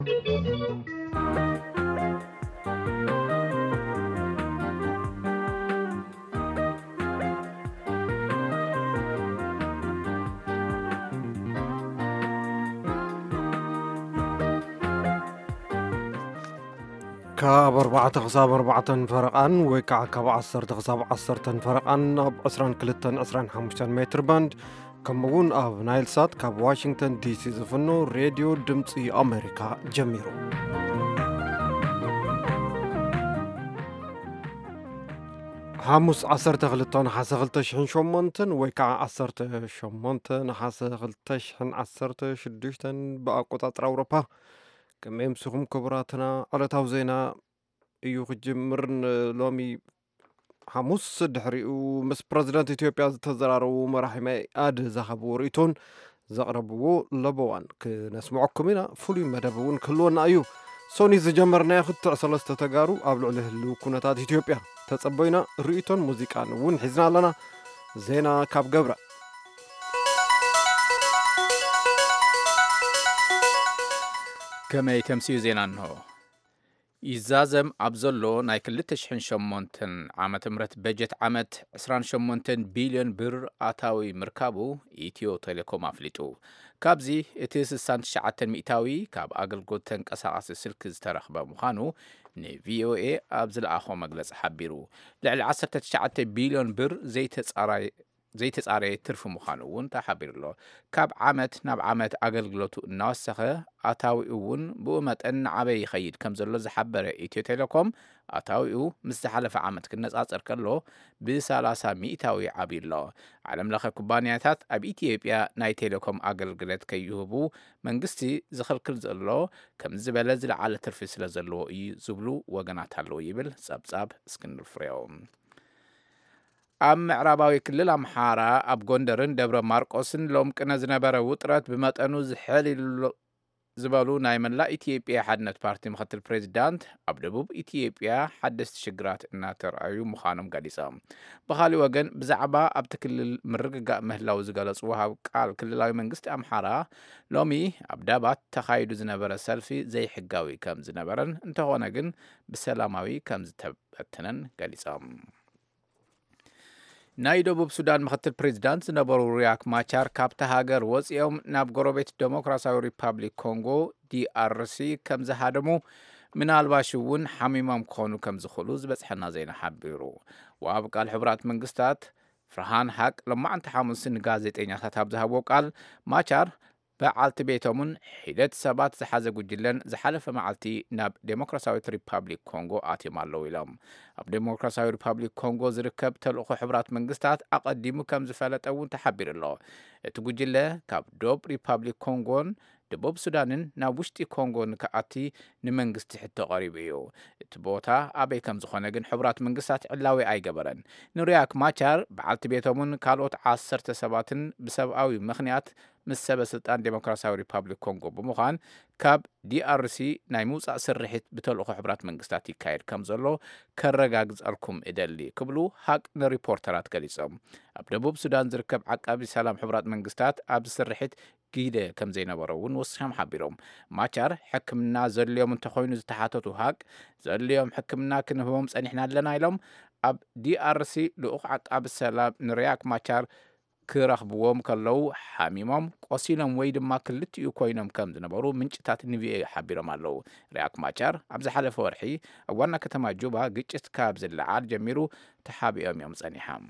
ካብ 4 ክሳብ 4 ፈረቓን ወይ ከዓ ካብ 10 ክሳብ 10 ፈረቓን ኣብ 22-25 ሜትር ባንድ ከምኡውን ኣብ ናይል ሳት ካብ ዋሽንግተን ዲሲ ዝፍኖ ሬድዮ ድምፂ ኣሜሪካ ጀሚሩ ሐሙስ 12 ነሓሰ 2008 ወይ ከዓ 18 ነሓሰ 2016 ብኣቆጣፅራ ኣውሮፓ كم يمسكم كبراتنا على توزينا ايو خجمر لومي حموس دحريو مس بريزيدنت اثيوبيا تزرارو مراحمي اد زخبو ريتون زقربو لبوان كنسمعكم هنا فولي مدبون كلونا ايو سوني زجمرنا ياخد سلسته تغارو ابلو له لو كونتات اثيوبيا تصبينا ريتون موزيقان ون حزنا لنا زينا كاب جبره كما يتمسيو زينا انه يزازم عبزلو ناي كلتشحن شمونتن عامة مرت بجت عامة 28 بليون بر آتاوي مركابو إيتيو تيليكوم أفليتو كابزي اتيس السانت شعاتن مئتاوي كاب أقل قوتن كساقاس السلكز ترخبا مخانو ني VOA أبزل آخو مجلس حبيرو لعل 19 بليون بر زي تسعري ترف مخانوون تحبير له كاب عامت ناب عامت أقلقلوتو الناسخة أتاويون بومت أن عبي خيد كم زلو زحبر إيتيو تيليكوم أتاويو مستحلف عامت كناس أصر كله بسالاسة مئتاوي عبير له علم لخ كوبانياتات أب إثيوبيا ناي تيليكوم أقلقلت كيوهبو منقستي زخل كل زلو كم زبالزل على ترفيس لزلو زبلو وقنات هلو يبل ساب اسكندر فريوم أم معراباوي كلل أمحارة أب غوندرن دبر ماركوسن لوم كنا زنبرا وطرات بمتأنو زحالي زبالو نايمن لا إثيوبيا حدنت بارتي مخطر البريزيدانت أب دبوب إثيوبيا حدث شجرات إناتر أيو مخانم قاديسام بخالي وغن بزعبا أب تكلل مرقاق مهلاو زغالس وهاو قال كللاوي منقست أمحارة لومي أب دابات تخايدو زنبرا سلفي زي حقاوي كم زنبرن انتهونا غن بسلاماوي كم زتبتنن قاديسام ናይ ደቡብ ሱዳን ምክትል ፕሬዝዳንት ዝነበሩ ሪያክ ማቻር ካብቲ ሃገር ወፂኦም ናብ ጎረቤት ዴሞክራሲያዊ ሪፐብሊክ ኮንጎ DRC ከም ዝሃደሙ ምናልባሽ እውን ሓሚሞም ክኾኑ ከም ዝኽእሉ ዝበፅሐና ዜና ሓቢሩ ወኣብ ቃል ሕብራት መንግስታት ፍርሃን ሓቅ ለማዓንቲ ሓሙስን ጋዜጠኛታት ኣብ ዝሃቦ ቃል ማቻር በዓልቲ ቤቶምን ሒደት ሰባት ዝሓዘ ጉጅለን ዝሓለፈ መዓልቲ ናብ ዴሞክራሲያዊት ሪፐብሊክ ኮንጎ ኣትዮም ኣለዉ ኢሎም ኣብ ዴሞክራሲያዊ ሪፐብሊክ ኮንጎ ዝርከብ ተልእኾ ሕብራት መንግስታት ኣቐዲሙ ከም ዝፈለጠ እውን ተሓቢሩ ኣሎ እቲ ጉጅለ ካብ ዶብ ሪፐብሊክ ኮንጎን ደቡብ ሱዳንን ናብ ውሽጢ ኮንጎ ንከኣቲ ንመንግስቲ ሕቶ ቀሪቡ እዩ እቲ ቦታ ኣበይ ከም ዝኾነ ግን ሕብራት መንግስታት ዕላዊ ኣይገበረን ንሪያክ ማቻር በዓልቲ ቤቶምን ካልኦት 10 ሰባትን ብሰብኣዊ ምኽንያት ምስ ሰበ ስልጣን ዴሞክራሲያዊ ሪፐብሊክ ኮንጎ ብምዃን ካብ DRC ናይ ምውፃእ ስርሒት ብተልእኾ ሕብራት መንግስታት ይካየድ ከም ዘሎ ከረጋግፀልኩም እደሊ ክብሉ ሓቅ ንሪፖርተራት ገሊፆም ኣብ ደቡብ ሱዳን ዝርከብ ዓቃቢ ሰላም ሕብራት መንግስታት ኣብ ስርሒት ጊደ ከም ዘይነበረ እውን ወሲሖም ሓቢሮም ማቻር ሕክምና ዘድልዮም እንተኾይኑ ዝተሓተቱ ሓቅ ዘድልዮም ሕክምና ክንህቦም ፀኒሕና ኣለና ኢሎም ኣብ DRC ልኡኽ ዓቃቢ ሰላም ንሪያክ ማቻር ክረኽብዎም ከለው ሓሚሞም ቆሲሎም ወይ ድማ ክልቲኡ ኮይኖም ከም ዝነበሩ ምንጭታት ንቪኦኤ ሓቢሮም ኣለዉ ሪያክ ማቻር ኣብ ዝሓለፈ ወርሒ ኣብ ዋና ከተማ ጁባ ግጭት ካብ ዝለዓል ጀሚሩ ተሓቢኦም እዮም ፀኒሖም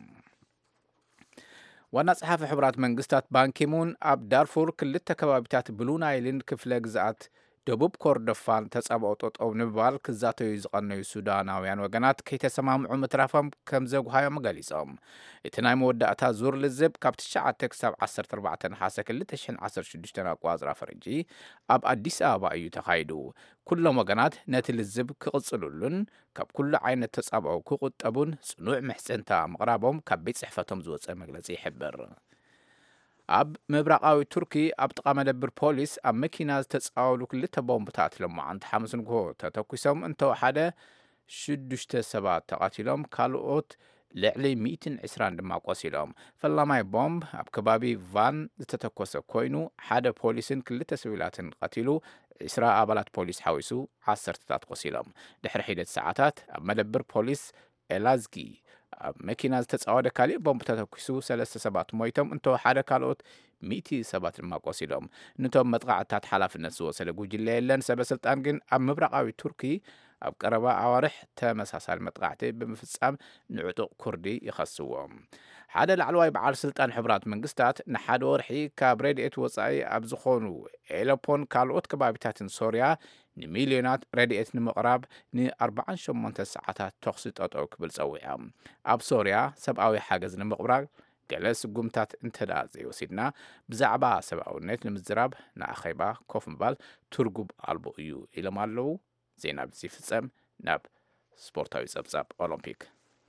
ዋና ጸሓፊ ሕብራት መንግስታት ባንኪሙን ኣብ ዳርፉር ክልተ ከባቢታት ብሉ ናይልን ክፍለ ግዛኣት ደቡብ ኮርዶፋን ተጸብኦ ጠጠው ንባል ክዛተዩ ዝቐነዩ ሱዳናውያን ወገናት ከይተሰማምዑ ምትራፎም ከም ዘጉሃዮም ገሊፆም እቲ ናይ መወዳእታ ዙር ልዝብ ካብ 9 ክሳብ 14 ነሓሰ 2016 ኣቋፅራ ፈረንጂ ኣብ ኣዲስ ኣበባ እዩ ተኻይዱ ኩሎም ወገናት ነቲ ልዝብ ክቕጽሉሉን ካብ ኩሉ ዓይነት ተጸብኦ ክቁጠቡን ጽኑዕ ምሕጽንታ ምቕራቦም ካብ ቤት ጽሕፈቶም ዝወፀ መግለጺ ይሕብር ኣብ ምብራቃዊ ቱርኪ ኣብ ጥቃ መደብር ፖሊስ ኣብ መኪና ዝተጻወሉ ክልተ ቦምብታት ለማዓንቲ ሓሙስ ንግሆ ተተኩሶም እንተወሓደ 6 ሰባት ተቃቲሎም ካልኦት ልዕሊ 120 ድማ ቆሲሎም ፈላማይ ቦምብ ኣብ ከባቢ ቫን ዝተተኮሰ ኮይኑ ሓደ ፖሊስን ክልተ ሲቪላትን ቀቲሉ 10 ኣባላት ፖሊስ ሓዊሱ 10 ቆሲሎም ድሕሪ ሒደት ሰዓታት ኣብ መደብር ፖሊስ ኤላዝጊ ኣብ መኪና ዝተጻወደ ካልእ ቦምብ ተተኪሱ 3 ሰባት ሞይቶም እንቶ ሓደ ካልኦት 100 ሰባት ድማ ቆሲሎም ነቶም መጥቃዕትታት ሓላፍነት ዝወሰደ ጉጅለ የለን ሰበስልጣን ግን ኣብ ምብራቃዊ ቱርኪ ኣብ ቀረባ ኣዋርሕ ተመሳሳሊ መጥቃዕቲ ብምፍጻም ንዕጡቕ ኩርዲ ይኸስዎም ሓደ ላዕለዋይ በዓል ስልጣን ሕብራት መንግስታት ንሓደ ወርሒ ካብ ረድኤት ወጻኢ ኣብ ዝኾኑ ኤሌፖን ካልኦት ከባቢታትን ሶርያ ንሚልዮናት ረድኤት ንምቕራብ ን48 ሰዓታት ተኽሲ ጠጠው ክብል ጸዊዖም ኣብ ሶርያ ሰብኣዊ ሓገዝ ንምቕራብ ገለ ስጉምታት እንተዳ ዘይወሲድና ብዛዕባ ሰብኣውነት ንምዝራብ ንኣኼባ ኮፍ ምባል ትርጉም ኣልቦ እዩ ኢሎም ኣለዉ ዜና ብዚ ፍጸም ናብ ስፖርታዊ ጸብጻብ ኦሎምፒክ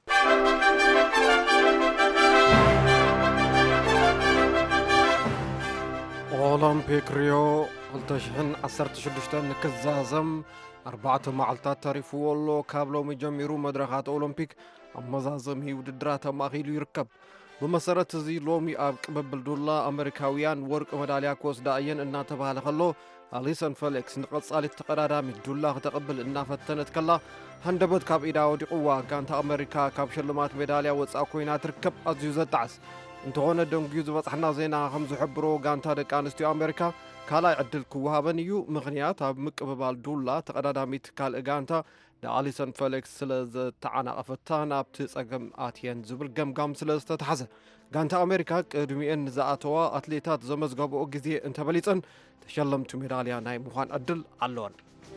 ኦሎምፒክ ሪዮ 2016 ንክዛዘም 4 መዓልታት ተሪፍዎ ኣሎ ካብ ሎሚ ጀሚሩ መድረኻት ኦሎምፒክ ኣብ መዛዘሚ ውድድራት ተማኺሉ ይርከብ بمسارة زي لومي أب قبل دولا أمريكاويان ورق مداليا كوس داين إننا تبهال خلو أليسون فيليكس نقص على التقرارامي دولا تقبل إننا فتنت كلا هندبت كاب إيدا ودي قوة كانت أمريكا كاب شلمات مداليا وتساقوينا تركب أزيوزة تعس انتهونا دونجيوز بطحنا زينا خمس حبرو كانت هذا كانستيو أمريكا كالا يعدل كوها بنيو مغنيات مقبل دولا تقرارامي تكال إغانتا دا أليسون فيليكس سلز تعانا أفتانا بتساقم آتيان زبل قم سلز تتحزة كانت أمريكا قدميين زاعتوا أتليتات زمز قابو أجزي انت بليتن تشلمتو ميداليا ناي مخان أدل اللون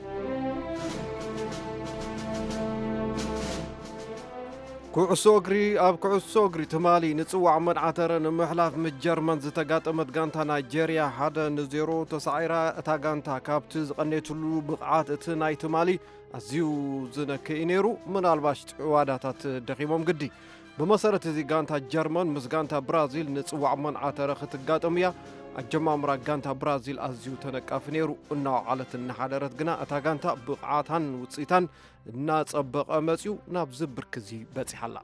كعسوغري أب كعسوغري تمالي نتسوع من عترن محلاف من جرمن زتقات أمد غانتا نيجيريا حدا نزيرو تسعيرا تاغانتا كابتز قنيتلو بقعات اتناي تمالي أزيو زنا كينيرو من الباشت واداتات دخيمهم قدي بمسارة زي غانتا جرمن مز غانتا برازيل نتسوع من عتر ختقات أميا الجمع مرا غانتا برازيل أزيو تنكاف نيرو إناو عالة النحادرات قنا أتاغانتا بقعاتان وتصيتان الناس أبق أمسيو نابزب بركزي باتي حلا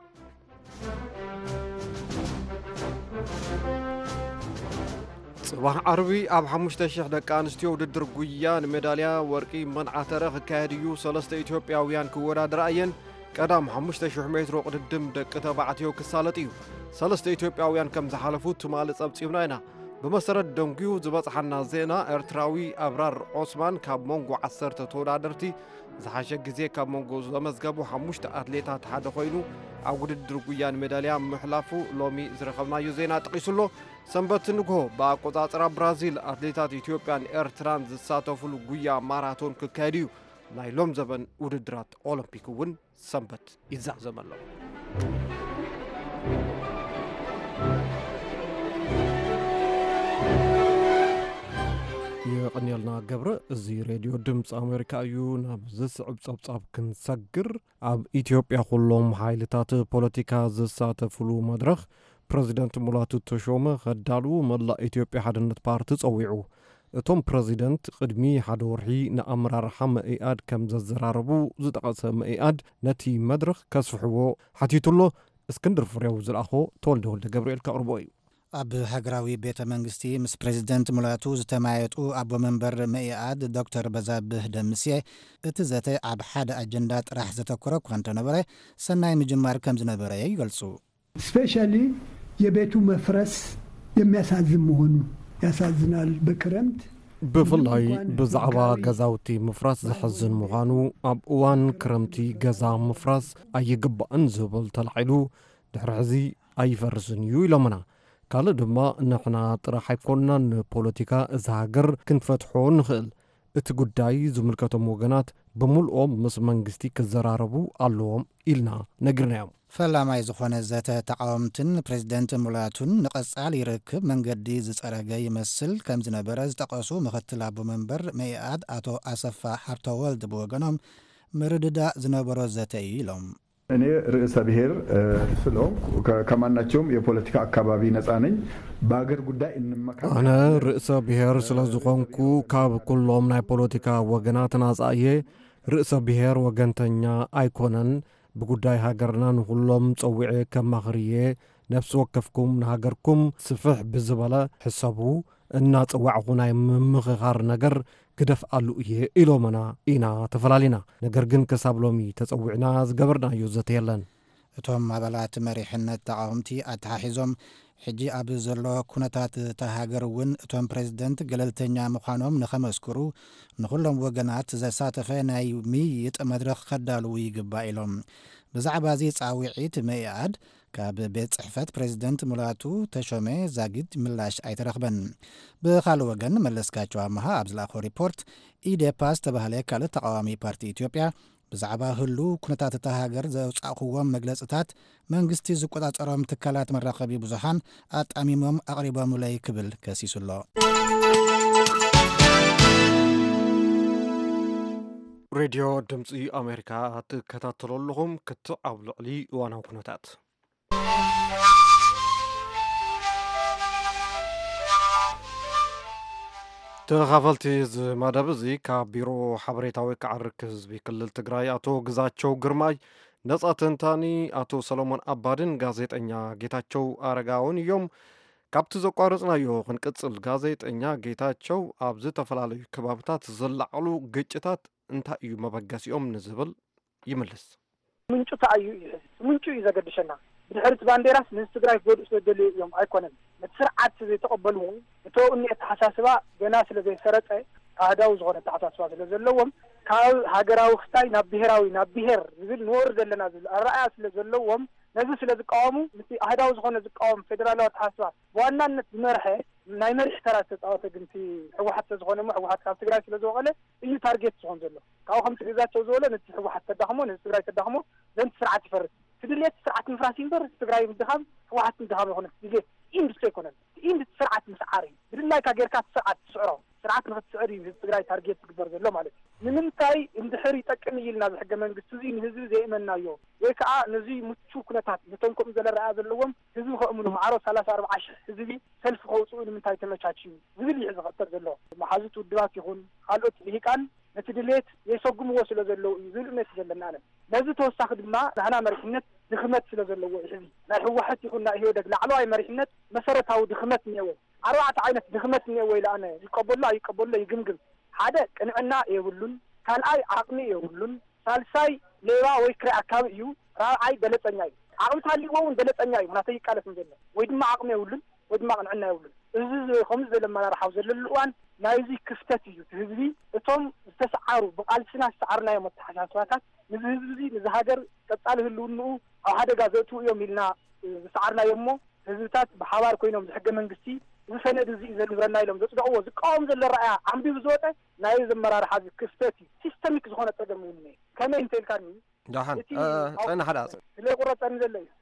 صباح عربي أب حمشتشح دكانستيو ددرقويان ميداليا ورقي منع تاريخ كاهديو سلسة إثيوبياويان كورا درأيين قدام حمشتشح مترو قدم دك تبعتيو كسالتيو سلسة إثيوبياويان كم زحلفوت تمالس أبتيبناينا بمسارة دونجيو زبط حنا زينا إرتراوي أبرار عثمان كاب مونغو عصرت تودا درتي زحاشة جزية كاب مونغو زمزقابو حموشت أتليتات حدا خوينو عقود الدرقويان ميداليا محلافو لومي زرخبنا يوزينا تقيسولو سنبت نقو باقوطات برازيل أتليتات إثيوبيان إرتران زساتوفلو قويا ماراثون ككاديو نايلوم زبن ودرات أولمبيكو ون سنبت إزا زمن لو يقنيلنا قبر زي راديو دمس أمريكا يونا بزس عبصاب كنسجر عب إثيوبيا كلهم حايلتات بوليتيكا زسات فلو مدرخ بريزيدنت مولاتو تشومه خدالو ملا إثيوبيا حدنت بارتي صويعو اتوم بريزيدنت قدمي حدورحي نأمرار حم إياد كم ززراربو زتقاسم إياد نتي مدرخ كسفحو حتيتولو اسكندر فريو زلاخو تولدو لجبريل كأربوي أب هجراوي بيت منجستي مس بريزيدنت مولاتو زتمايتو أبو منبر مئياد دكتور بزابه دمسيه اتزاتي أب حد أجندات راح زتكرو كنت نبري سناي مجمار كم زنبري يقلسو سبيشالي يبيتو مفرس يمياسازم مهونو ياسازنال بكرمت بفلاي بزعبا غزاوتي مفرس زحزن مغانو أب اوان كرمتي غزا مفرس أي قبا انزبل تلعيلو دحرعزي أي فرسن يو لمنا قال دما نحنا طرح يكوننا بوليتيكا زهاجر كنفتحو نخل اتقداي زملكتهم وغنات بملؤهم مس منجستي كزراربو اللوهم إلنا نقرناهم فلا ما يزخون الزات تعاومتن بريزيدنت مولاتون نقصال يركب من قدي زسرقا يمثل كم زنبرز تقصو مختل أبو منبر ميقاد أتو أصفا حرطو والد بوغنهم مرددا زنبرز زاتي لهم እኔ ርዕሰ ብሔር ስለሆንኩ ከማናቸውም የፖለቲካ አካባቢ ነፃ ነኝ በአገር ጉዳይ እንመካከራለን أنا رئيس بحير سلازقونكو كاب كلهم ناي بوليتيكا وغنات ناصايه رئيس بحير وغنتنيا ايكونن بقداي هاجرنان كلهم صوعي كمخريه نفس وقفكم نهاجركم سفح بزبله حسابو እና ጽዋዕኹ ናይ ምምኽኻር ነገር ግደፍ አሉ እየ ኢሎመና ኢና ተፈላሊና ነገር ግን ክሳብ ሎሚ ተጸዊዕና ዝገበርናዮ ዘተ የለን እቶም አባላት መሪሕነት ተቃውምቲ አተሓሒዞም ሕጂ ኣብ ዘሎ ኩነታት ተሃገር እውን እቶም ፕሬዚደንት ገለልተኛ ምዃኖም ንኸመስክሩ ንኹሎም ወገናት ዘሳተፈ ናይ ምይይጥ መድረኽ ከዳልዉ ይግባእ ኢሎም ብዛዕባ እዚ ጻዊዒት መኢአድ ካብ ቤት ጽሕፈት ፕሬዚደንት ሙላቱ ተሾመ ዛጊድ ምላሽ ኣይተረኽበን ብኻልእ ወገን መለስካቸው ኣመሃ ኣብ ዝለኣኾ ሪፖርት ኢዴፓ ዝተባህለ ካልእ ተቃዋሚ ፓርቲ ኢትዮጵያ ብዛዕባ ህሉ ኩነታት እታ ሃገር ዘውፃእኽዎም መግለጽታት መንግስቲ ዝቆጻጸሮም ትካላት መራኸቢ ብዙሓን ኣጣሚሞም ኣቕሪቦምለይ ክብል ከሲሱሎ ሬድዮ ድምፂ ኣሜሪካ ትከታተሉ ኣለኹም ክትዓብ ልዕሊ እዋናዊ ኩነታት ተኻፈልቲ ዝመደብ እዚ ካብ ቢሮ ሓበሬታዊ ከዓርክ ህዝቢ ክልል ትግራይ ኣቶ ግዛቸው ግርማይ ነጻ ተንታኒ ኣቶ ሰሎሞን ኣባድን ጋዜጠኛ ጌታቸው ኣረጋውን እዮም ካብቲ ዘቋረጽናዮ ክንቅጽል ጋዜጠኛ ጌታቸው ኣብ ዝተፈላለዩ ከባብታት ዝለዓሉ ግጭታት እንታይ እዩ መበገሲኦም ንዝብል ይምልስ ምንጩ እዩ ዘገድሸና ብድሕሪት ባንዴራስ ንህዝቢ ትግራይ ክጎድኡ ስለደልዩ እዮም ኣይኮነን ነቲ ስርዓት ዘይተቐበልዎ እቶ እኒአ ተሓሳስባ ገና ስለ ዘይሰረፀ ኣህዳዊ ዝኾነ ተሓሳስባ ስለ ዘለዎም ካብ ሃገራዊ ክስታይ ናብ ብሄራዊ ናብ ብሄር ዝብል ንወርድ ዘለና ዝብል ኣረኣያ ስለ ዘለዎም ነዚ ስለ ዝቃወሙ ነቲ ኣህዳዊ ዝኾነ ዝቃወም ፌደራላዊ ተሓሳስባ ብዋናነት ዝመርሐ ናይ መሪሕ ተራ ዝተፃወተ ግንቲ ሕወሓት ዝኾነ ሞ ሕወሓት ካብ ትግራይ ስለ ዝወቐለ እዩ ታርጌት ዝኾን ዘሎ ካብኡ ከምቲ ግዛቸው ዝበለ ነቲ ሕወሓት ተዳኽሞ ነቲ ትግራይ ተዳኽሞ ዘንቲ ስርዓት ይፈርስ ትድልየት ስርዓት ምፍራስ ይንበር ትግራይ ምድኻም ሕወሓት ምድኻም ይኾነ ግዜ ኢንዱስትሪ ይኮነን ኢንድ ስርዓት ምስዓር እዩ ብድላይካ ጌርካ ስርዓት ትስዕሮ ስርዓት ንኽትስዕር እዩ ህዝቢ ትግራይ ታርጌት ዝግበር ዘሎ ማለት እዩ ንምንታይ እንድሕር ይጠቅም ኢልና ዝሕገ መንግስቲ እዚ ንህዝቢ ዘይእመናዮ ወይ ከዓ ነዚ ምቹ ኩነታት ነቶም ከምኡ ዘለ ረኣያ ዘለዎም ህዝቢ ከእምኑ ማዕሮ 34 ህዝቢ ሰልፊ ከውፅኡ ንምንታይ ተመቻችዩ ዝብል እዩ ዝኽተል ዘሎ መሓዙት ውድባት ይኹን ካልኦት ልሂቃን ነቲ ድሌት የሰጉምዎ ስለ ዘለዉ እዩ ዝብል እምነት ዘለና ኣነ ነዚ ተወሳኺ ድማ ንሕና መሪሕነት ድኽመት ስለ ዘለዎ ሕዚ ናይ ሕወሓት ይኹን ናይ ኢህወደግ ላዕለዋይ መሪሕነት መሰረታዊ ድኽመት እኒአዎ ኣርባዕተ ዓይነት ድኽመት እኒአዎ ኢለ ኣነ ይቀበሎ ኣይቀበሎ ይግምግም ሓደ ቅንዕና የብሉን ካልኣይ ዓቕሚ የብሉን ሳልሳይ ሌባ ወይ ክራይ ኣካባቢ እዩ ራብዓይ ገለፀኛ እዩ ዓቕሚ ታሊዎ እውን ገለፀኛ እዩ ናተይ ይቃለስን ዘሎ ወይ ድማ ዓቕሚ የብሉን ወይ ድማ ቅንዕና የብሉን እዚ ከምዚ ዘለ መራርሓው ዘለሉ እዋን ናይዚ ክፍተት እዩ ህዝቢ እቶም ዝተሰዓሩ ብቃልስና ዝተዓርናዮም ኣተሓሳስባታት ንዚ ህዝቢ ንዚ ሃገር ቀጻሊ ህልውንኡ ኣብ ሓደጋ ዘእትዉ እዮም ኢልና ዝሰዓርናዮ እሞ ህዝብታት ብሓባር ኮይኖም ዝሕገ መንግስቲ ዝሰነድ እዚ እዩ ዘንብረና ኢሎም ዘፅደቕዎ ዝቃወም ዘሎ ረኣያ ዓንቢቡ ዝወፀ ናይ ዘመራርሓ ክፍተት እዩ ሲስተሚክ ዝኾነ ፀገም እውን እኒአ ከመይ እንተኢልካኒ ዳሓን ፀና ሓደ ኣፅ ስለቁረፀኒ ዘሎ እዩ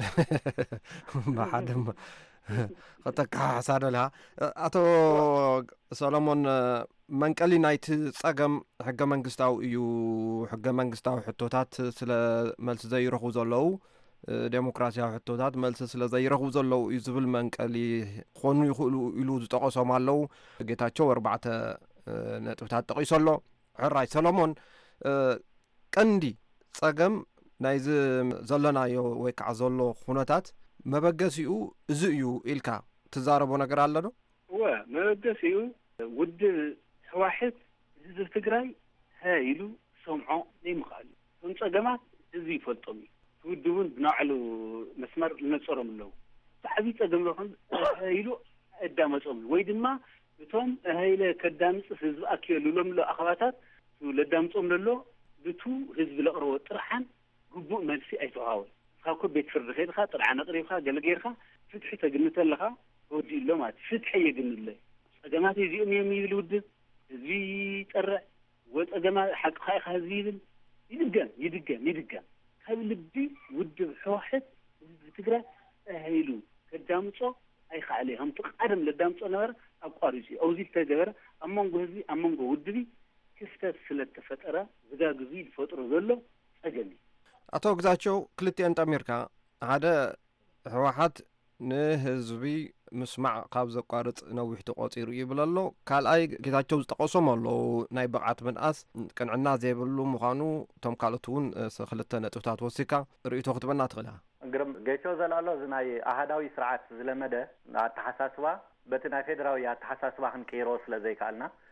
ብሓደ ከተካሓሳደልሃ ኣቶ ሰሎሞን መንቀሊ ናይቲ ፀገም ሕገ መንግስታዊ እዩ ሕገ መንግስታዊ ሕቶታት ስለ መልሲ ዘይረኽቡ ዘለዉ ዴሞክራሲያዊ ሕቶታት መልሲ ስለ ዘይረኽቡ ዘለዉ እዩ ዝብል መንቀሊ ክኾኑ ይኽእሉ ኢሉ ዝጠቐሶም ኣለዉ ጌታቸው 4 ነጥብታት ጠቒሱ ኣሎ ሕራይ ሰሎሞን ቀንዲ ፀገም ናይዚ ዘለናዮ ወይ ከዓ ዘሎ ኩነታት መበገሲኡ እዚ እዩ ኢልካ ትዛረቦ ነገር ኣሎ ዶ መበገሲኡ ውድብ ሕዋሕት ህዝቢ ትግራይ ኢሉ ሰምዖ ዘይምኽኣል እቶም ፀገማት ህዝቢ ይፈልጦም እዩ ውድቡን ብናዕሉ መስመር ልነፀሮም ኣለዉ ብዓብዪ ፀገም ዝኾን ኢሉ ኣዳመፆም ወይ ድማ እቶም ሃይለ ከዳምፅስ ህዝቢ ኣክየሉሎም ሎ ኣኸባታት ለዳምፆም ዘሎ ብቱ ህዝቢ ለቕረቦ ጥርሓን ግቡእ መልሲ ኣይተዋሃወን ካብ ቤት ፍርዲ ኸይድካ ጥርዓነ ቅሪብካ ገለ ጌርካ ፍትሒ ተግንተ ኣለኻ ተወዲኡ ኣሎ ማለት ፍትሒ የግንለ ፀገማት እዚኦም እዮም ይብል ውድብ ህዝቢ ይጠርዕ ወፀገማት ሓቅኻ ኢኻ ህዝቢ ይብል ይድገም ካብ ልቢ ውድብ ሕዋሕት ህዝቢ ትግራይ ሃይሉ ከዳምፆ ኣይከኣለ ከምቲ ቀደም ለዳምፆ ነበረ ኣቋሪፁ እዩ ኣብዚ ዝተገበረ ኣብ መንጎ ህዝቢ ኣብ መንጎ ውድቢ ክፍተት ስለተፈጠረ ዝጋግዙ ዝፈጥሮ ዘሎ ፀገም እዩ ኣቶ ግዛቸው ክልቲአን ጠሚርካ ሓደ ሕወሓት ንህዝቢ ምስማዕ ካብ ዘቋርፅ ነዊሕ ተቆፂሩ ይብል ኣሎ ካልኣይ ጌታቸው ዝጠቐሶም ኣለዉ ናይ ብቕዓት ምንኣስ ቅንዕና ዘይብሉ ምዃኑ እቶም ካልኦት እውን ክልተ ነጥብታት ወሲካ ርእቶ ክትበና ትኽእል ግርም ጌታቸው ዘላሎ እዚ ናይ ኣሃዳዊ ስርዓት ዝለመደ ኣተሓሳስባ በቲ ናይ ፌደራዊ ኣተሓሳስባ ክንቀይሮ ስለ ዘይከኣልና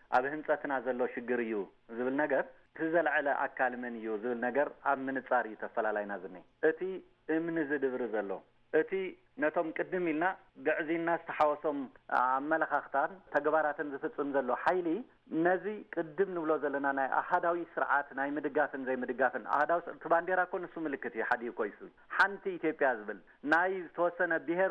ኣብ ህንፀትና ዘሎ ሽግር እዩ ዝብል ነገር ትዘልዓለ ኣካል መን እዩ ዝብል ነገር ኣብ ምንጻር ተፈላላይና ዝኒ እቲ እምኒ ዝድብር ዘሎ እቲ ነቶም ቅድም ኢልና ግዕዚና ዝተሓወሶም ኣመለኻኽታን ተግባራትን ዝፍጽም ዘሎ ሓይሊ ነዚ ቅድም ንብሎ ዘለና ናይ ኣሃዳዊ ስርዓት ናይ ምድጋፍን ዘይምድጋፍን ኣሃዳዊ ስርዓት ባንዴራ ኮ ንሱ ምልክት እዩ ሓዲኡ ኮይሱ ሓንቲ ኢትዮጵያ ዝብል ናይ ተወሰነ ብሔር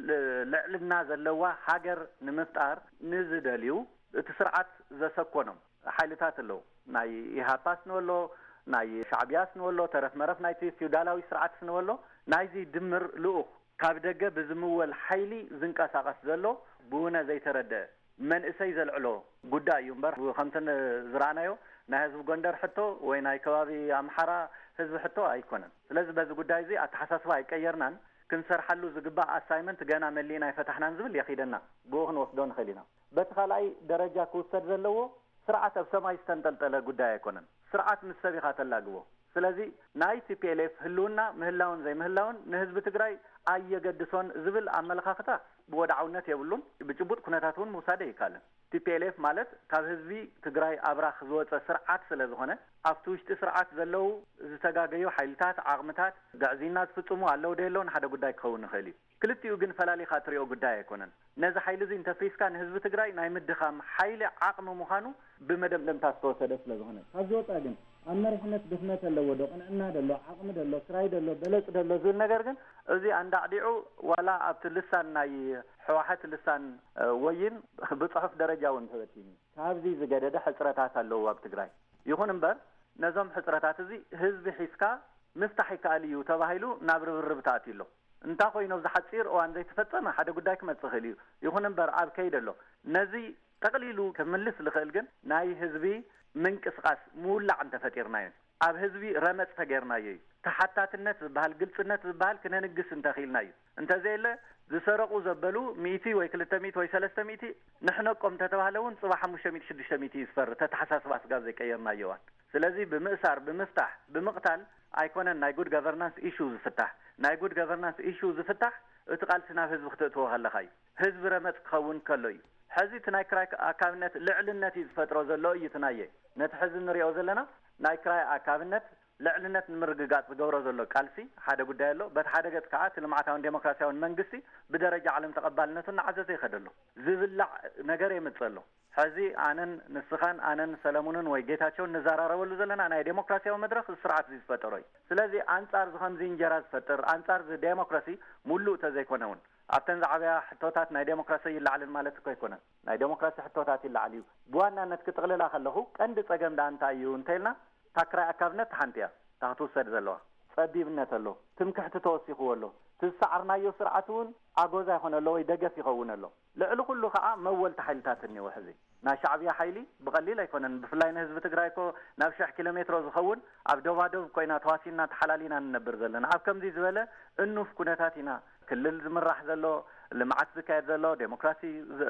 ልዕልና ዘለዋ ሃገር ንምፍጣር ንዝደልዩ እቲ ስርዓት ዘሰኮኖም ሓይልታት ኣለዉ ናይ ኢሃፓስ ንበሎ ናይ ሻዕቢያስ ንበሎ ተረፍ መረፍ ናይቲ ፊውዳላዊ ስርዓት ንበሎ ናይዚ ድምር ልኡኽ ካብ ደገ ብዝምወል ሓይሊ ዝንቀሳቐስ ዘሎ ብውነ ዘይተረድአ መንእሰይ ዘልዕሎ ጉዳይ እዩ እምበር ከምተን ዝረኣናዮ ናይ ህዝቢ ጎንደር ሕቶ ወይ ናይ ከባቢ ኣምሓራ ህዝቢ ሕቶ ኣይኮነን። ስለዚ በዚ ጉዳይ እዚ ኣተሓሳስባ ኣይቀየርናን ክንሰርሓሉ ዝግባእ ኣሳይመንት ገና መሊእና ይፈታሕናን ዝብል የኺደና ብኡ ክንወስዶ ንኽእል ኢና። በቲ ካልኣይ ደረጃ ክውሰድ ዘለዎ ስርዓት ኣብ ሰማይ ዝተንጠልጠለ ጉዳይ ኣይኮነን። ስርዓት ምስ ሰብ ኢኻ ተላግቦ። ስለዚ ናይ ቲፒኤልኤፍ ህልውና ምህላውን ዘይምህላውን ንህዝቢ ትግራይ ኣየገድሶን ዝብል ኣመለኻኽታ ብወድዓውነት የብሉን። ብጭቡጥ ኩነታት እውን ምውሳደ ይካለን። ቲፒኤልኤፍ ማለት ካብ ህዝቢ ትግራይ ኣብራኽ ዝወፀ ስርዓት ስለ ዝኾነ ኣብቲ ውሽጢ ስርዓት ዘለው ዝተጋገዩ ሓይልታት ዓቕምታት ግዕዚና ዝፍጽሙ ኣለው ዶ የለውን ሓደ ጉዳይ ክኸውን ይኽእል እዩ። ክልቲኡ ግን ፈላሊኻ ትሪኦ ጉዳይ ኣይኮነን። ነዚ ሓይሊ እዚ እንተፊስካ ንህዝቢ ትግራይ ናይ ምድኻም ሓይሊ ዓቕሚ ምዃኑ ብመደምደምታ ዝተወሰደ ስለ ዝኾነ ካብዚ ወፃኢ ግን ኣብ መሪሕነት ድፍነት ኣለዎ ዶ ቅንዕና ደሎ ዓቕሚ ደሎ ስራይ ደሎ በለፅ ደሎ ዝብል ነገር ግን እዚ ኣንዳዕዲዑ ዋላ ኣብቲ ልሳን ናይ ሕወሓት ልሳን ወይን ብፅሑፍ ደረጃ እውን ተበቲኑ ካብዚ ዝገደደ ሕፅረታት ኣለዎ ኣብ ትግራይ። ይኹን እምበር ነዞም ሕፅረታት እዚ ህዝቢ ሒዝካ ምፍታሕ ይከኣል እዩ ተባሂሉ ናብ ርብርብ ተኣትዩ ኣሎ። እንታ ኮይኑ ዝሓፂር እዋን ዘይተፈፀመ ሓደ ጉዳይ ክመፅእ ይኽእል እዩ። ይኹን እምበር ኣብ ከይድ ኣሎ ነዚ ጠቕሊሉ ክምልስ ዝኽእል ግን ናይ ህዝቢ ምንቅስቃስ ምውላዕ እንተፈጢርናዮ ኣብ ህዝቢ ረመፅ ተገይርናዮ እዩ። ተሓታትነት ዝበሃል ግልፅነት ዝበሃል ክነንግስ እንተኺልና እዩ። እንተዘየለ ዝሰረቁ ዘበሉ 100 ወይ 200 ወይ 300 ንሕነቆም ተተባሃለ እውን ፅባሕ 500 600 ይስፈር ተተሓሳስባ ስጋብ ዘይቀየርናዮ እዋን። ስለዚ ብምእሳር ብምፍታሕ ብምቕታል ኣይኮነን ናይ ጉድ ገቨርናንስ ኢሹ ዝፍታሕ። ናይ ጉድ ገቨርናንስ ኢሹ ዝፍታሕ እቲ ቃልሲ ናብ ህዝቢ ክትእትዎ ከለኻ እዩ። ህዝቢ ረመፅ ክኸውን ከሎ እዩ። ሕዚ እቲ ናይ ክራይ ኣካብነት ልዕልነት እዩ ዝፈጥሮ ዘሎ እዩ ትናየ ነቲ ሕዚ ንሪኦ ዘለና ናይ ክራይ ኣካብነት ልዕልነት ንምርግጋፅ ዝገብሮ ዘሎ ቃልሲ ሓደ ጉዳይ ኣሎ። በቲ ሓደ ገጽ ከዓ እቲ ልምዓታውን ዴሞክራሲያውን መንግስቲ ብደረጃ ዓለም ተቐባልነቱን እናዓዘዘ ይኸድ ኣሎ። ዝብላዕ ነገር የምፅእ ኣሎ። ሕዚ ኣነን ንስኻን ኣነን ሰለሙንን ወይ ጌታቸውን ንዘራረበሉ ዘለና ናይ ዴሞክራሲያዊ መድረክ ስርዓት ዝፈጠሮ እዩ። ስለዚ አንጻር ዝኸምዚ እንጀራ ዝፈጥር አንጻር ዴሞክራሲ ሙሉእ ተዘይኮነ እውን ኣብተን ዝዓበያ ሕቶታት ናይ ዴሞክራሲ ይለዓልን ማለት እኮ ኣይኮነን። ናይ ዴሞክራሲ ሕቶታት ይለዓል እዩ። ብዋናነት ክጥቕልላ ከለኹ ቀንዲ ፀገም ዳ እንታይ እዩ እንተኢልና ታክራይ ኣካብነት ሓንቲ እያ ታክትውሰድ ዘለዋ ፀቢብነት ኣሎ፣ ትምክሕቲ ተወሲኽዎ ኣሎ፣ ትሰዓርናዮ ስርዓት እውን ኣጎዛ ይኾነ ኣሎ ወይ ደገፍ ይኸውን ኣሎ። ልዕሊ ኩሉ ከዓ መወልቲ ሓይልታት እኒኦ ሕዚ ናይ ሻዕብያ ሓይሊ ብቐሊል ኣይኮነን። ብፍላይ ንህዝቢ ትግራይ ኮ ናብ 1000 ኪሎ ሜትሮ ዝኸውን ኣብ ደባደብ ኮይና ተዋሲና ተሓላሊና ንነብር ዘለና ኣብ ከምዚ ዝበለ እኑፍ ኩነታት ኢና ክልል ዝምራሕ ዘሎ ልምዓት ዝካየድ ዘሎ ዴሞክራሲ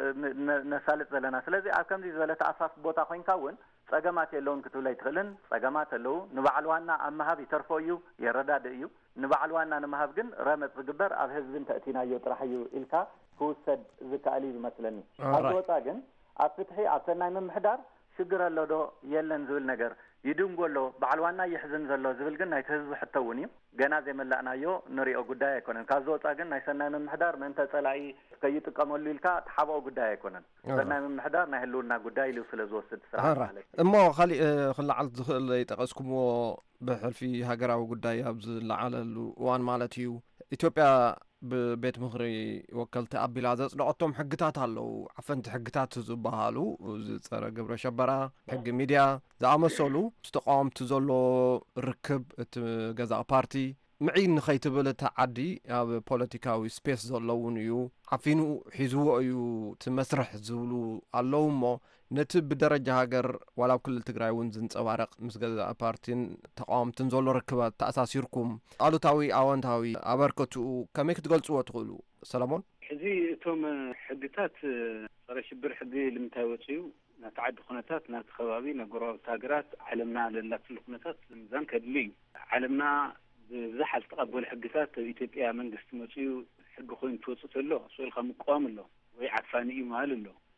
ነሳልጥ ዘለና። ስለዚ ኣብ ከምዚ ዝበለ ተኣፋፍ ቦታ ኮይንካ እውን ፀገማት የለውን ክትብል ኣይትኽእልን። ፀገማት ኣለዉ። ንበዓል ዋና ኣብ ምሃብ ይተርፎ እዩ የረዳድእ እዩ። ንበዓል ዋና ንምሃብ ግን ረመፅ ዝግበር ኣብ ህዝብን ተእቲናዮ ጥራሕ እዩ ኢልካ ክውሰድ ዝከኣል እዩ ዝመስለኒ። ኣብዚ ወፃኢ ግን ኣብ ፍትሒ ኣብ ሰናይ ምምሕዳር ሽግር ኣሎ ዶ የለን ዝብል ነገር ይድንጎ ኣሎ። በዓል ዋና ይሕዝን ዘሎ ዝብል ግን ናይቲ ህዝቢ ሕቶ እውን እዩ። ገና ዘይመላእናዮ ንሪኦ ጉዳይ ኣይኮነን። ካብዚ ወፃኢ ግን ናይ ሰናይ ምምሕዳር ምእንተ ፀላኢ ከይጥቀመሉ ኢልካ ተሓብኦ ጉዳይ ኣይኮነን። ሰናይ ምምሕዳር ናይ ህልውና ጉዳይ ኢሉ ስለ ዝወስድ ስራሕ ማለት እሞ ካሊእ ክለዓል ዝኽእል ይጠቐስኩምዎ ብሕልፊ ሃገራዊ ጉዳይ ኣብ ዝለዓለሉ እዋን ማለት እዩ ኢትዮጵያ ብቤት ምክሪ ወከልቲ ኣቢላ ዘጽድቐቶም ሕግታት ኣለዉ። ዓፈንቲ ሕግታት ዝበሃሉ ዝፀረ ግብረ ሸበራ ሕጊ ሚድያ ዝኣመሰሉ ዝተቃወምቲ ዘሎ ርክብ እቲ ገዛእ ፓርቲ ምዒ ንኸይትብል እቲ ዓዲ ኣብ ፖለቲካዊ ስፔስ ዘለውን እዩ ዓፊኑ ሒዝዎ እዩ እቲ መስርሕ ዝብሉ ኣለዉ እሞ ነቲ ብደረጃ ሃገር ዋላ ኣብ ክልል ትግራይ እውን ዝንፀባረቕ ምስ ገዛእ ፓርቲን ተቃወምትን ዘሎ ርክባት ተኣሳሲርኩም ኣሉታዊ ኣወንታዊ ኣበርከትኡ ከመይ ክትገልጽዎ ትኽእሉ ሰለሞን? ሕዚ እቶም ሕግታት ፀረ ሽብር ሕጊ ልምንታይ ወፅዩ ናቲ ዓዲ ኩነታት ናቲ ከባቢ ነጎረቤት ሃገራት ዓለምና ለላትሉ ኩነታት ምዛን ከድሊ እዩ። ዓለምና ብዝሓ ዝተቐበሉ ሕግታት ኢትዮጵያ መንግስቲ መፅዩ ሕጊ ኮይኑ ትወፅእ ኣሎ ስኡልካ ምቃወም ኣሎ ወይ ዓፋኒ እዩ ማለት ኣሎ።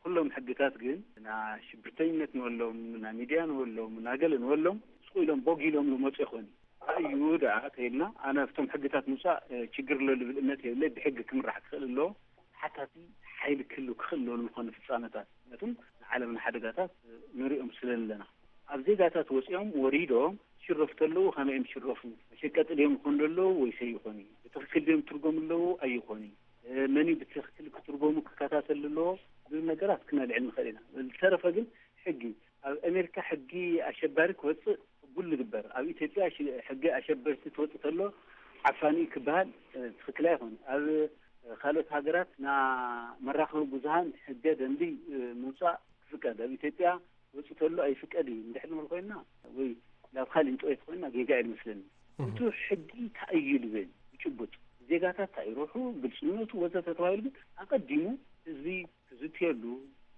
كلهم حقتات جن نا شبرتينت نولهم نا ميديا نولهم نا قل نولهم سقولهم بوجيلهم لموت يخون أيوة عاتيلنا أنا فتم حقتات موسى شجر له بالإنتي اللي بحق كم راح تخل له حتى حيل كله كله المخون في الصانتات نتوم على من حدقاتات نريهم سلل لنا أبزيقاتات وسيهم وريدهم شرفت له خنا يم شرفني شكت اليوم يكون له ويسيخوني بتخيل اليوم ترجم له أيخوني مني بتخيل كترجمه ككاتات له بالنجارات كنا العلم خلينا الشرف أجل حقي أمريكا حقي أشبارك وص كل جبر أو إثيوبيا حقي أشبرت توصل له عفاني كبال تخكلاهم أو خالد هاجرات نا مراخو بزهان حدد عندي موسى فكاد أو إثيوبيا وصل له أي فكادي نحن مرقينا وي لا خالي أنتوا يفهمنا جيجا المسلمين أنتوا حقي تأيل بين يشبط زيجاتات تروحوا بالسنوات وزات توايل أقدموا زي زتيلو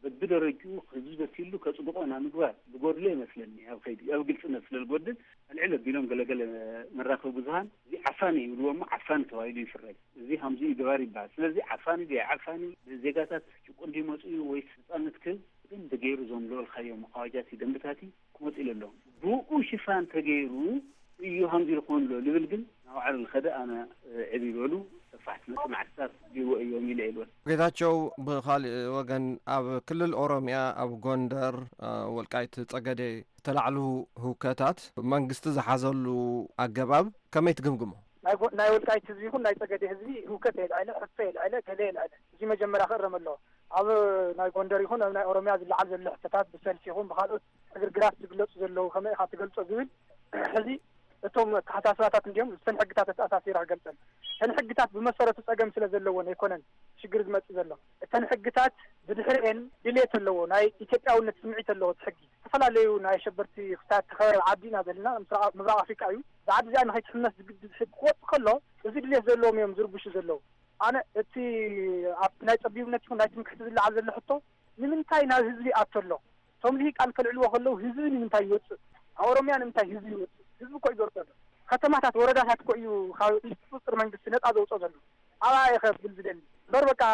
بدرجو خزوزة تيلو كصدقنا نقول بقول ليه مثلني أو خيدي أو قلت نفس الجودد العلم بينهم قال مرات وبزهان زي عفاني واليوم عفان توايلين في الرجل زي همزي دواري بعد زي عفاني دي عفاني زيجاتات شو قندي مسؤول ويس أنت كل إن تغيروا زملوا الخيام مقاجاتي دمتاتي كمت إلى اللون بوقو شفان تغيروا إيو همزي لقون له لبلقل أو على الخداء أنا عبي بولو فحت مع السار جيو أيوم يلعبون قيداتشو بخالي وغن أب كل الأوروميا أب غوندر والقايت تقدي تلعلو هوكاتات منقست زحازلو أقباب كما يتقمقمو ناي والقايت تزيكو ناي تقدي هزي هوكات العلا حفة العلا كلي العلا زي ما جمرا خرم الله أب ناي غوندر يكون أو ناي أوروميا زي العزل الحتات بسالسي يكون بخالوت أقر قراف تقلوت زلو خمي خاطي قلتو زويل هزي توم تحتاساتات اليوم الحقتات الأساسية راح قلتن الحقتات بمسارة تساقم سلا زلوون يكونن شجر زمت زلو الحقتات بدحرين دليت اللو ناي يتبعوا نتسمعيت اللو تحقي فلا ليو ناي شبرتي اختات تخير عادين هذا لنا مبرع أفريقيا أيو بعد زي أنا هاي تحمس بحب قوة خلو يزيد ليه زلوهم يوم زربوش زلو أنا اتي ناي تبيو نتكون ناي تمكحت زل عزل لحطو من تاي ناي هزلي أترلو ثم ليك قال كالعلوة خلو هزلي من تاي يوت أوروميان من تاي هزلي يوت ህዝቡ ቆይ ዶርተለ ከተማታት ወረዳታት ቆዩ ፍጥር መንግስት ነጣ ዘውጾ ዘሎ አላ ይኸብል ዝደል በር በቃ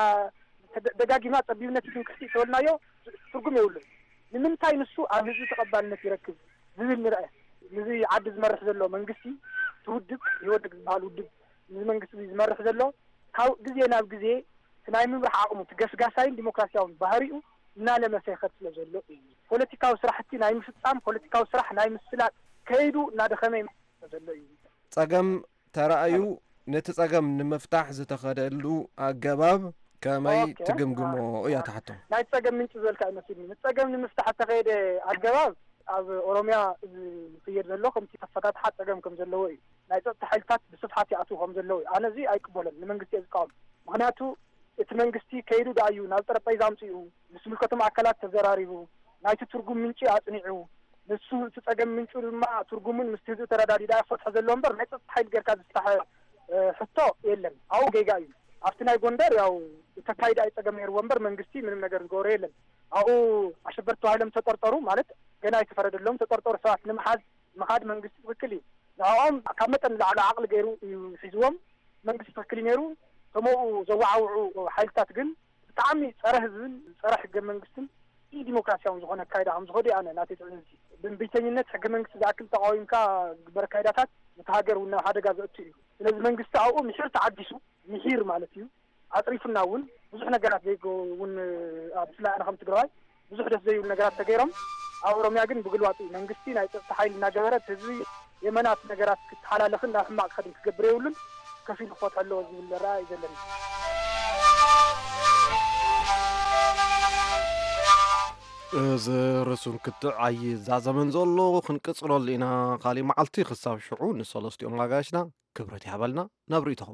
ደጋጊማ ጠቢብነት ክንክቲ ተወልናዮ ትርጉም ይውል ንምንታይ ንሱ ኣብ ህዝቢ ተቀባልነት ይረክብ ዝብል ንርአ ንዚ ዓዲ ዝመርሕ ዘሎ መንግስቲ ትውድብ ይወድቅ ዝባል ውድብ ንዚ መንግስቲ ዝመርሕ ዘሎ ካብ ግዜ ናብ ግዜ ናይ ምምራሕ ዓቕሙ ትገስጋሳይን ዲሞክራሲያውን ባህሪኡ እናለመሰይኸት ስለ ዘሎ እዩ ፖለቲካዊ ስራሕቲ ናይ ምፍጻም ፖለቲካዊ ስራሕ ናይ ምስላጥ كيدو نادخمي زلوي صقم ترايو نتصقم نمفتاح زتخدلو اجباب كماي تجمجمو يا تحتو ناي تصقم من تزلك نسيني نتصقم نمفتاح تخيد اجباب از اوروميا سير زلو كم تفتات حتى تصقم كم زلوي ناي تحلفات بصفحاتي اتوهم زلوي انا زي ايقبولن لمنغستي ازقام معناتو اتمنغستي كيدو دايو نال طربيزام صيو مسمكتم اكلات تزراريو ناي تترغم منشي اصنيعو نسو تتقم من شو ما ترجمون مستهدو تردادي دا فتح زلون بر نيت حيل غير كاز تفتح حتى يلن او جيجاي افتناي غوندر ያው ተካይዳ አይተገመር ወንበር መንግስቲ ምንም ነገር ጎረ የለም አው አሸበርቱ ዓለም ተጠርጠሩ ማለት ገና የተፈረደሎም ተጠርጠሩ ሰዓት ለመሐድ መንግስት ትክክል ያውም ካመጠን ለዓለ አቅል ገይሩ ሒዝዎም መንግስት ትክክል ነሩ ተሞኡ ዘዋዓው ኃይልታት ግን በጣም ጸረ ህዝብን ጸረ ህገ መንግስትን ዲሞክራሲያውን ዝኾነ ካይዳ هم ዝኸዲ አነ ናቴ ትንሲ ብንቢተኝነት ሕገ መንግስት ዝኣክል ተቃዊምካ በረካይዳታት መተሃገሩና ሓደጋ ዘእቱ እዩ ስለዚህ መንግስት አው ምሕር ተዓዲሱ ምሕር ማለት እዩ አጥሪፍና ውን ብዙሕ ነገራት ዘይጎውን ኣብስላ ኣነ ከም ትግራይ ብዙሕ ደስ ዘይብል ነገራት ተገይሮም ኣብ ኦሮምያ ግን ብግልዋጡ መንግስቲ ናይ ፀጥታ ሓይል እናገበረት ህዝቢ የመናት ነገራት ክትሓላለኽን ናብ ሕማቅ ከድም ክገብር የብሉን ከፊል ክፎት ኣለዎ ዝብል ራእይ ዘለኒ زرسون كتعي زازمن زولو خنقصلو لينا خالي معلتي خصاب شعو نسلستيوم لاغاشنا كبرت يحبلنا نبريتهم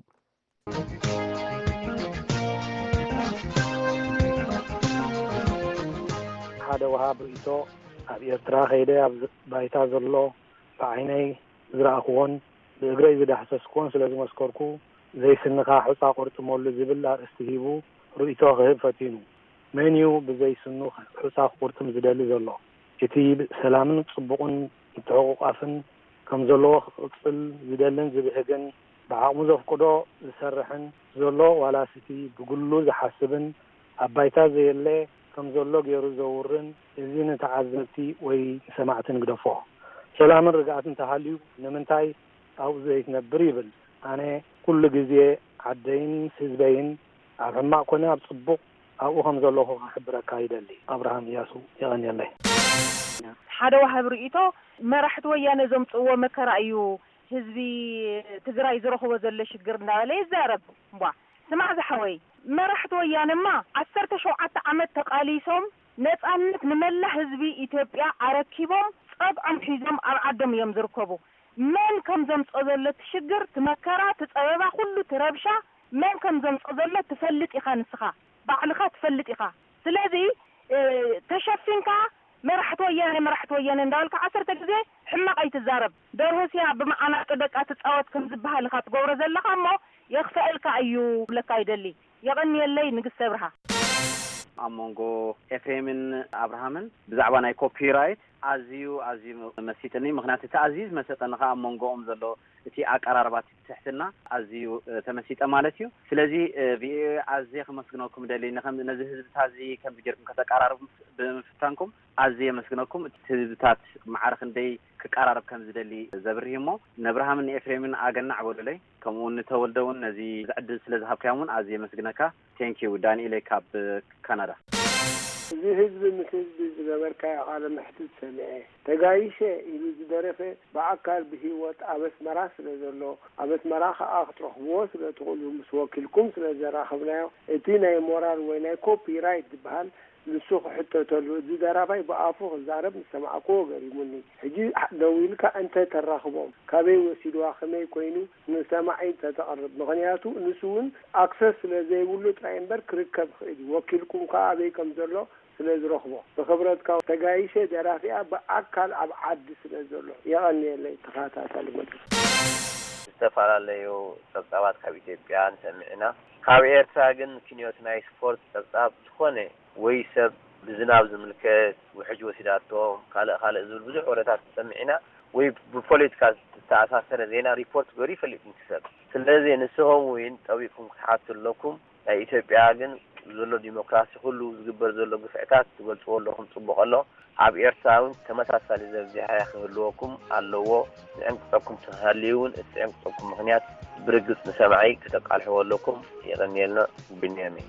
هذا وهاب ريتو ابي ارترا خيده بايتا زلو بعيني زراخون بغري زدا حسسكون سلازم اسكركو زي سنخا حصا قرط مول زبل استهيبو ريتو غيب فتينو منيو بزي سنو حصا قرطم زدل زلو اتي سلامن صبقون تعققافن كم زلو اقصل زدلن زبهجن بعقم زفقدو زسرحن زلو ولا سيتي بقولو زحاسبن ابايتا زيله ከም ዘሎ ገይሩ ዘውርን እዚ ንተዓዘብቲ ወይ ሰማዕቲ ንግደፎ ሰላምን ርግኣትን ተሃልዩ ንምንታይ ኣብኡ ዘይትነብር ይብል ኣነ ኩሉ ግዜ ዓደይን ህዝበይን ኣብ ሕማቅ ኮነ ኣብ ጽቡቕ ኣብኡ ከም ዘለኹ ክሕብረካ ይደሊ ኣብርሃም እያሱ ይቐንየለይ ሓደ ወሃብ ርእይቶ መራሕቲ ወያነ ዘምጽዎ መከራ እዩ ህዝቢ ትግራይ ዝረኽቦ ዘሎ ሽግር እንዳበለ ይዛረብ ስማዕ ዝሓወይ መራሕቲ ወያነማ 17 ዓመት ተቃሊሶም ነጻነት ንመላእ ህዝቢ ኢትዮጵያ ኣረኪቦም ጸብዖም ሒዞም ኣብ ዓዶም እዮም ዝርከቡ መን ከም ዘምጽኦ ዘሎ ሽግር ትመከራ ትጸበባ ኩሉ ትረብሻ መን ከም ዘምጽኦ ዘሎ ትፈልጥ ኢኻ ንስኻ ባዕልኻ ትፈልጥ ኢኻ ስለዚ ተሸፊንካ መራሕቲ ወያነ እንዳልካ 10 ግዜ ሕማቕ ኣይትዛረብ ደርሆስያ ብመዓናጥ ደቃ ትጻወት ከም ዝበሃል ኢኻ ትገብሮ ዘለኻ እሞ يخفئلك أيو لك أيدلي يغني اللي نقص برها أمونغو إفريمين أبراهامن بزعبان أي كوبي رايت أزيو مسيتني مغنات تعزيز مسيتنا خا أمونغو أمزلو تي أقراربات تحتنا أزيو تمسيت أمالتيو سلازي في أزي خمسكناكم دليل نخم نزه تازي كم بيجركم كتقرارب بفتانكم أزي مسكناكم تزبطات معارخ دي كقرارب كم زدلي زبرهمو نبرهامن إفريمين أجنع عبودلي كمون تولدون نزي زعد سلازهاب كامون أزي مسكناكا ثانك يو داني ليكاب كندا زي حزب مثل زبركا على محدود سمعه تجايشه يلوز درفه بعكار بهيوت أبس مراس لزلو أبس مراخ أخطر خواص لتقولوا مسوكلكم سلزراخبنا اتينا يمورال وينا كوبي رايت بهال للسوق حتى تلو زي درافي بأفوق الزارب نسمعكو غريموني هجي دويلك أنت تراخبهم كابي وسيدوا خمي كوينو نسمعي تتقرب مغنياتو نسون أكسس لزي ولو تراينبر كركب خيدي وكلكم كابي كم زلو سلزرخبو بخبرتك تجايشه درافيا بأكل أبعد سلزلو يعني اللي تخاطر سلمت استفعلوا سبتوات خبيث بيان سمعنا خبير ساجن كنيوت ناي سبورت سبتاب خونه ويسب بزناب زملكت وحج وسيداتهم خالق زول بزح ورثات سمعنا وببوليتيكا تاساسر زينا ريبورت غري فليت نكسب ስለዚህ ንስሆም ወይን ጠቢቁም ክሓትለኩም ናይ ኢትዮጵያ ግን ዘሎ ዲሞክራሲ ሁሉ ዝግበር ዘሎ ግፍዕታት ዝገልጽዎ ኣለኹም ጽቡቕ ኣሎ ኣብ ኤርትራውን ተመሳሳሊ ዘብዚሓ ይኽህልወኩም ኣለዎ ንዕንቅፀኩም ትሃልዩውን እቲ ዕንቅፀኩም ምኽንያት ብርግጽ ንሰማዒ ክተቃልሕዎ ኣለኩም ይቕንየልና ብንያሚን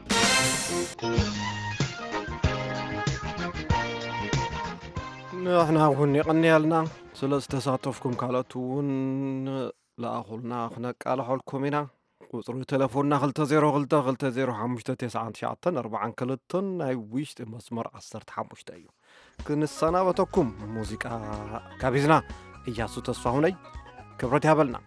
نحن هون يقنيلنا سلستساتفكم كالتون لا أقولنا خنا قال حولكمنا وصلوا تلفوننا 0 كلتن أي ويشت مسمار 15 أيو كن السنة وتكم موسيقى كابيزنا إياسو تصفهوني كبرتها بلنا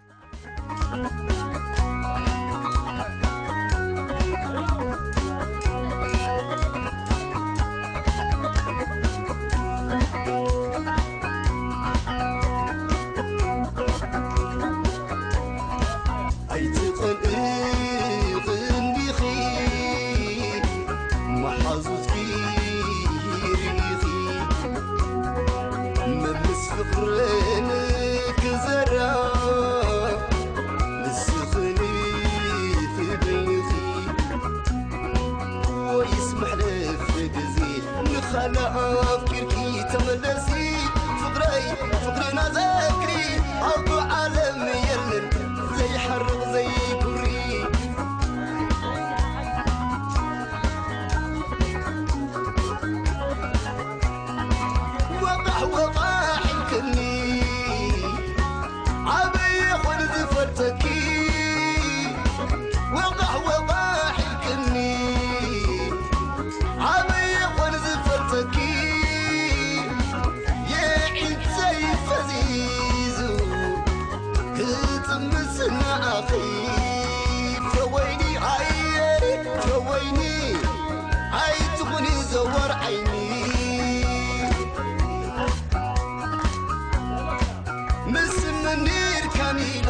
مسمنير كامل